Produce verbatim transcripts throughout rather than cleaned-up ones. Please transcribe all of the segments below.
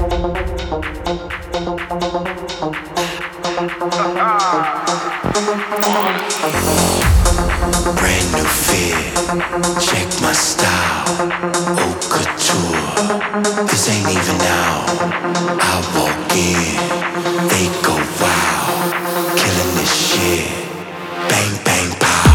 Brand new fit, check my style, haute couture. This ain't even now. I walk in, they go wow, killing this shit. Bang bang pow.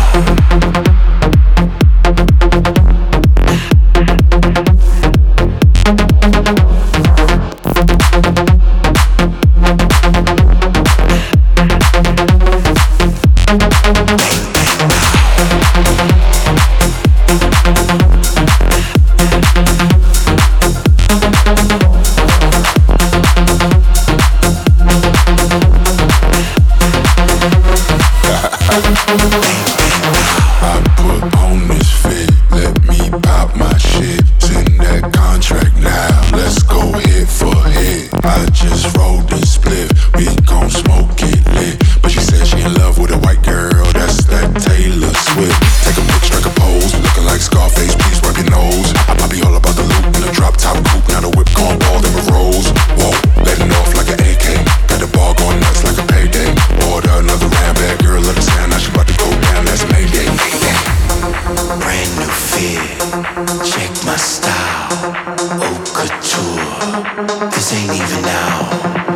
I put on this fit, let me pop my shit. Send that contract now, let's go hit for hit. I just rolled and split, we gon' smoke it lit. But she said she in love with a white girl, that's that Taylor Swift. Take a picture, strike a pose, looking like Scarface, please wipe your nose. I be all about the loot in a drop top coupe, now the whip gon' ball them a rose. Whoa, letting off like an A K, got the ball going nuts like a payday. Order another round, bad girl, let her sound, now she about to go down, that's Mayday. Brand new fit, check my style, haute couture. This ain't even now.